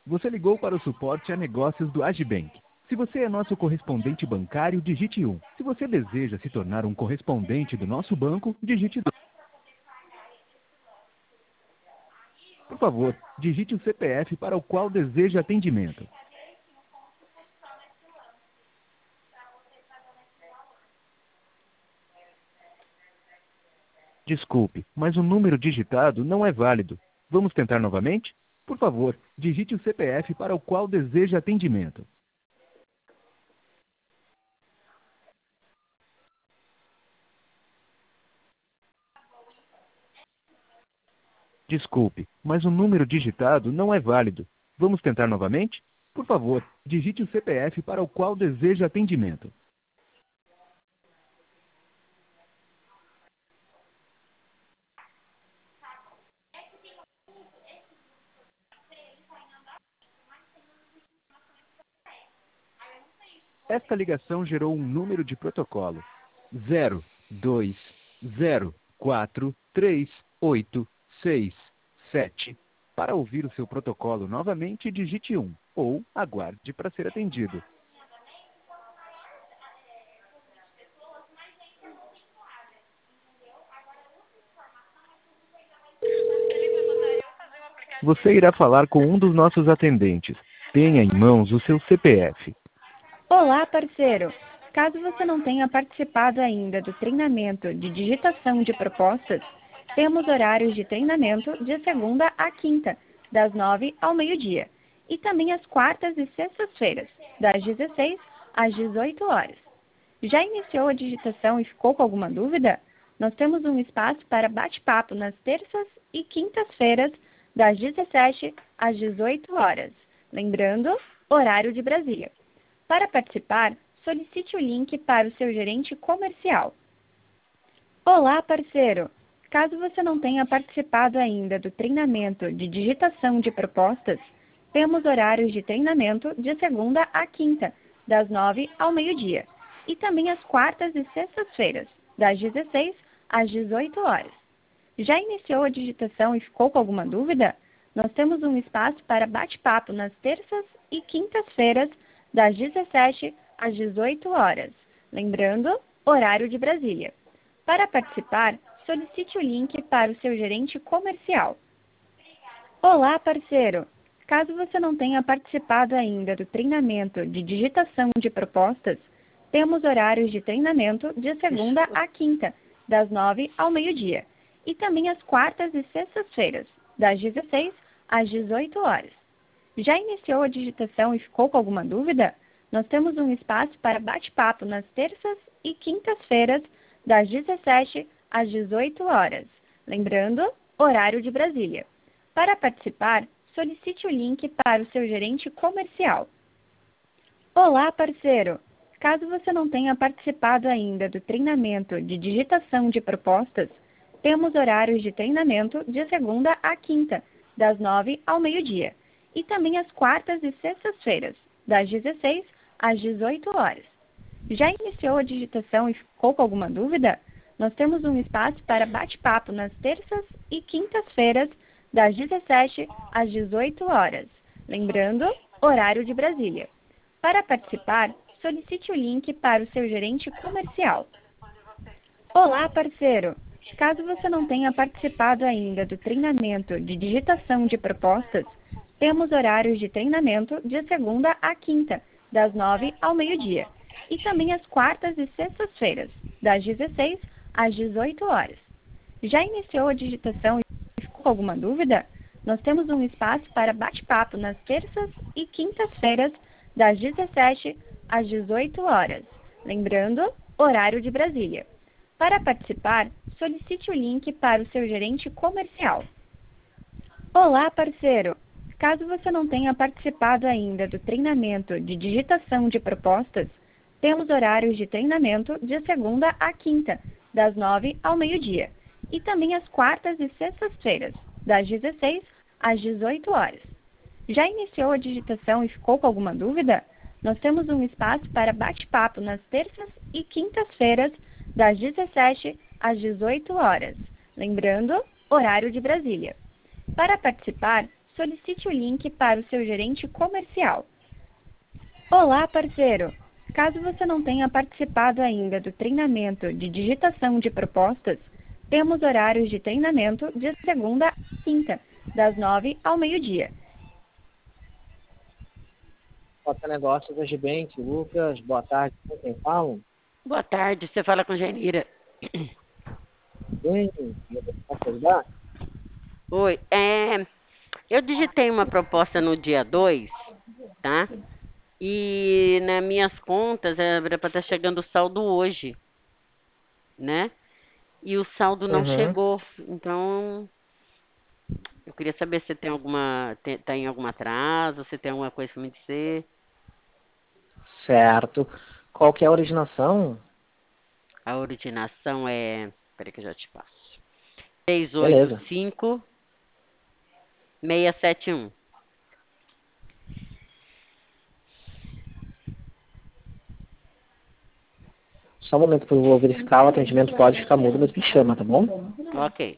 Você ligou para o suporte a negócios do Agibank. Se você é nosso correspondente bancário, digite 1. Se você deseja se tornar um correspondente do nosso banco, digite 2. Por favor, digite o CPF para o qual deseja atendimento. Desculpe, mas o número digitado não é válido. Vamos tentar novamente? Por favor, digite o CPF para o qual deseja atendimento. Desculpe, mas o número digitado não é válido. Vamos tentar novamente? Por favor, digite o CPF para o qual deseja atendimento. Esta ligação gerou um número de protocolo: 02043867. Para ouvir o seu protocolo novamente, digite 1 ou aguarde para ser atendido. Você irá falar com um dos nossos atendentes. Tenha em mãos o seu CPF. Olá, parceiro! Caso você não tenha participado ainda do treinamento de digitação de propostas, temos horários de treinamento de segunda a quinta, das 9 ao meio-dia, e também às quartas e sextas-feiras, das 16 às 18 horas. Já iniciou a digitação e ficou com alguma dúvida? Nós temos um espaço para bate-papo nas terças e quintas-feiras, das 17 às 18 horas. Lembrando, horário de Brasília. Para participar, solicite o link para o seu gerente comercial. Olá, parceiro! Caso você não tenha participado ainda do treinamento de digitação de propostas, temos horários de treinamento de segunda a quinta, das 9 ao meio-dia, e também às quartas e sextas-feiras, das 16 às 18 horas. Já iniciou a digitação e ficou com alguma dúvida? Nós temos um espaço para bate-papo nas terças e quintas-feiras, das 17 às 18 horas. Lembrando, horário de Brasília. Para participar, solicite o link para o seu gerente comercial. Olá, parceiro! Caso você não tenha participado ainda do treinamento de digitação de propostas, temos horários de treinamento de segunda a quinta, das 9 ao meio-dia, e também às quartas e sextas-feiras, das 16 às 18 horas. Já iniciou a digitação e ficou com alguma dúvida? Nós temos um espaço para bate-papo nas terças e quintas-feiras, das 17 às 18 horas. Lembrando, horário de Brasília. Para participar, solicite o link para o seu gerente comercial. Olá, parceiro! Caso você não tenha participado ainda do treinamento de digitação de propostas, temos horários de treinamento de segunda a quinta, das 9 ao meio-dia, e também às quartas e sextas-feiras, das 16 às 18 horas. Já iniciou a digitação e ficou com alguma dúvida? Nós temos um espaço para bate-papo nas terças e quintas-feiras, das 17 às 18 horas. Lembrando, horário de Brasília. Para participar, solicite o link para o seu gerente comercial. Olá, parceiro! Caso você não tenha participado ainda do treinamento de digitação de propostas, temos horários de treinamento de segunda a quinta, das 9 ao meio-dia, e também às quartas e sextas-feiras, das 16 às 18 horas. Já iniciou a digitação e ficou com alguma dúvida? Nós temos um espaço para bate-papo nas terças e quintas-feiras, das 17 às 18 horas. Lembrando, horário de Brasília. Para participar, solicite o link para o seu gerente comercial. Olá, parceiro! Caso você não tenha participado ainda do treinamento de digitação de propostas, temos horários de treinamento de segunda a quinta, das 9 ao meio-dia, e também às quartas e sextas-feiras, das 16 às 18 horas. Já iniciou a digitação e ficou com alguma dúvida? Nós temos um espaço para bate-papo nas terças e quintas-feiras, das 17 às 18 horas. Lembrando, horário de Brasília. Para participar, solicite o link para o seu gerente comercial. Olá, parceiro! Caso você não tenha participado ainda do treinamento de digitação de propostas, temos horários de treinamento de segunda a quinta, das 9 ao meio-dia. Bota Negócios, Agibank, Lucas, boa tarde, com quem falam? Boa tarde, você fala com Genira. Bem, posso ajudar? Oi, eu digitei uma proposta no dia 2, tá? E nas minhas contas era para estar chegando o saldo hoje, né? E o saldo não chegou, então eu queria saber se tem tá em algum atraso, se tem alguma coisa para me dizer. Certo. Qual que é a originação? A originação é, peraí que eu já te passo. Beleza. 685-671. Só um momento que eu vou verificar, o atendimento pode ficar mudo, mas me chama, tá bom? Ok.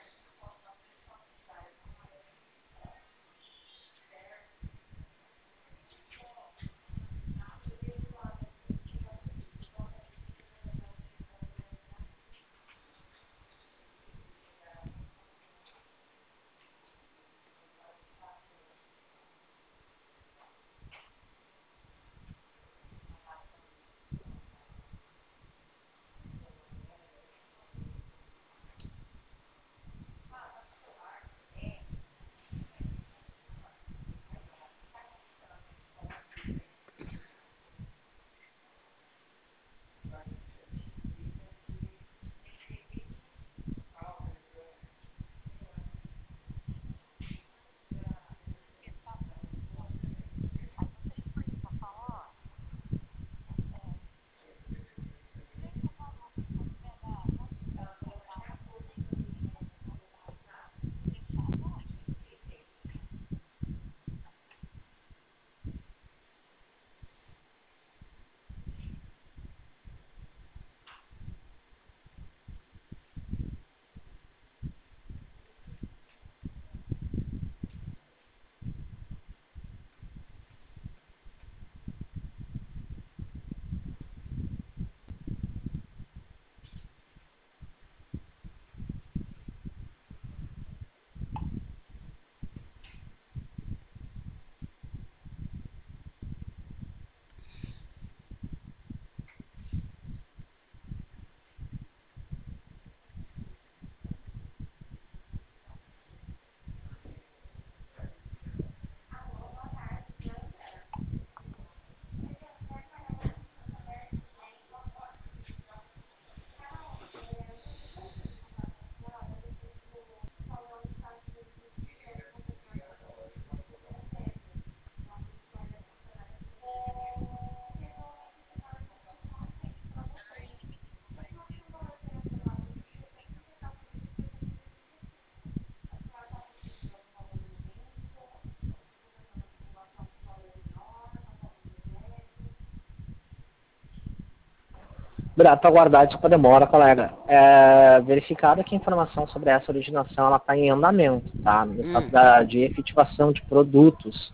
Obrigado por aguardar, desculpa a demora, colega. Verificada que a informação sobre essa originação está em andamento, tá? No estado de efetivação de produtos,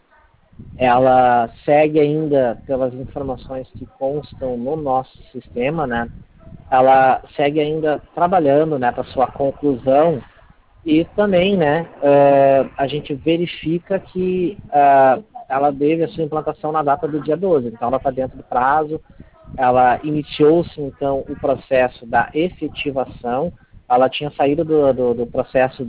ela segue ainda, pelas informações que constam no nosso sistema, né? Ela segue ainda trabalhando, né, para sua conclusão e também, né, a gente verifica que ela teve a sua implantação na data do dia 12, então ela está dentro do prazo. Ela iniciou-se, então, o processo da efetivação. Ela tinha saído do processo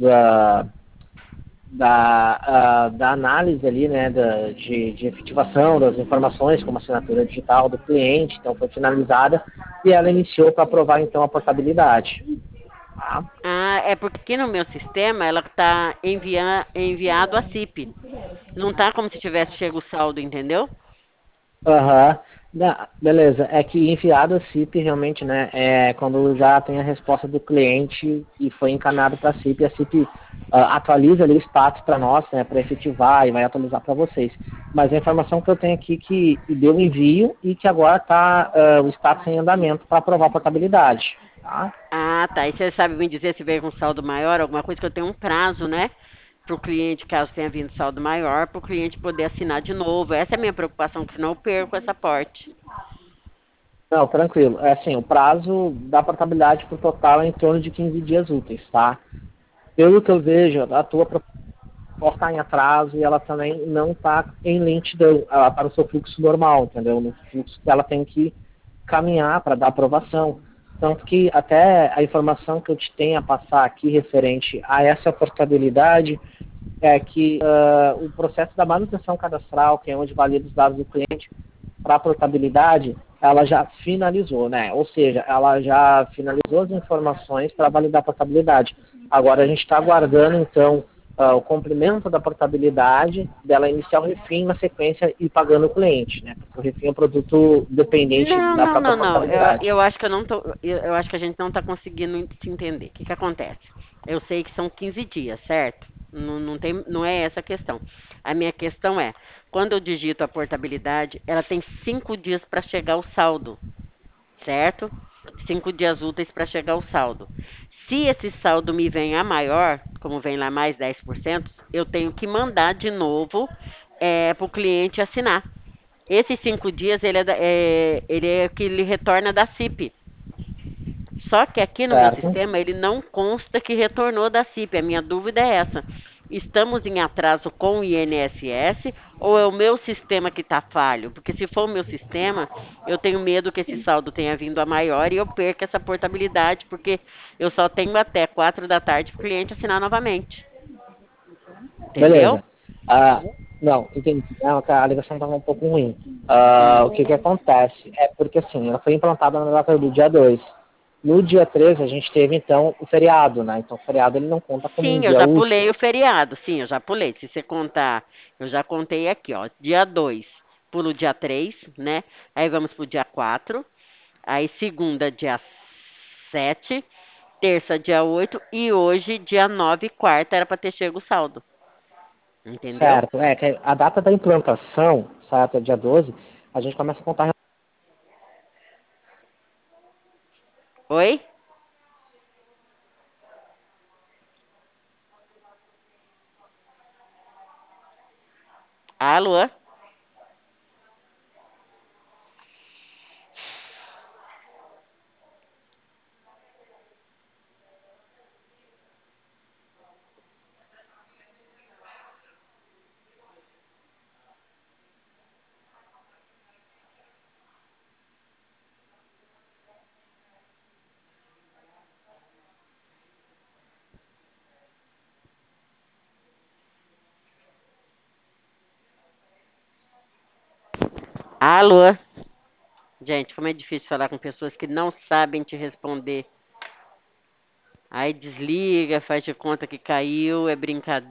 da análise ali, né, de efetivação das informações, como assinatura digital do cliente, então foi finalizada, e ela iniciou para aprovar, então, a portabilidade. Tá? Ah, é porque aqui no meu sistema ela está enviado a CIP. Não tá como se tivesse chego o saldo, entendeu? Aham. Beleza, é que enviado a CIP realmente, né, quando já tem a resposta do cliente e foi encaminhado para a CIP atualiza ali o status para nós, né, para efetivar e vai atualizar para vocês. Mas a informação que eu tenho aqui que deu envio e que agora está o status em andamento para aprovar a portabilidade. Tá? Ah, tá. E você sabe me dizer se veio com saldo maior, alguma coisa que eu tenho um prazo, né? para o cliente, caso tenha vindo saldo maior, para o cliente poder assinar de novo. Essa é a minha preocupação, que senão eu perco essa parte. Não, tranquilo. É assim, o prazo da portabilidade pro total é em torno de 15 dias úteis, tá? Pelo que eu vejo, a tua proposta está em atraso e ela também não está em lentidão. Ela está no seu fluxo normal, entendeu? No fluxo que ela tem que caminhar para dar aprovação. Tanto que até a informação que eu te tenho a passar aqui referente a essa portabilidade é que o processo da manutenção cadastral, que é onde valida os dados do cliente para a portabilidade, ela já finalizou, né? Ou seja, ela já finalizou as informações para validar a portabilidade. Agora a gente está aguardando, então, o cumprimento da portabilidade, dela iniciar o refim na sequência e pagando o cliente, né? Porque o refim é um produto dependente Não, da não, própria não, não. portabilidade. Eu acho que eu não tô. Eu acho que a gente não está conseguindo se entender. O que acontece? Eu sei que são 15 dias, certo? Não é essa a questão. A minha questão é, quando eu digito a portabilidade, ela tem 5 dias para chegar o saldo, certo? 5 dias úteis para chegar o saldo. Se esse saldo me vem a maior, como vem lá mais 10%, eu tenho que mandar de novo para o cliente assinar. Esses 5 dias ele é que ele retorna da CIP. Só que aqui no meu Certo? sistema ele não consta que retornou da CIP. A minha dúvida é essa. Estamos em atraso com o INSS ou é o meu sistema que está falho? Porque se for o meu sistema, eu tenho medo que esse saldo tenha vindo a maior e eu perca essa portabilidade, porque eu só tenho até 4 da tarde para o cliente assinar novamente. Entendeu? Beleza. Não, entendi. Não, a ligação estava um pouco ruim. O que acontece? É porque, assim, ela foi implantada na data do dia 2. No dia 13, a gente teve, então, o feriado, né? Então, o feriado ele não conta como um Sim, eu dia já útil. pulei o feriado. Sim, eu já pulei. Se você contar, eu já contei aqui, ó. Dia 2, pulo dia 3, né? Aí vamos pro dia 4. Aí segunda, dia 7. Terça, dia 8. E hoje, dia 9, quarta, era para ter chego o saldo. Entendeu? Certo. É que a data da implantação, certo? É dia 12, a gente começa a contar. Oi? Alô? Alô? Gente, como é difícil falar com pessoas que não sabem te responder. Aí desliga, faz de conta que caiu, é brincadeira.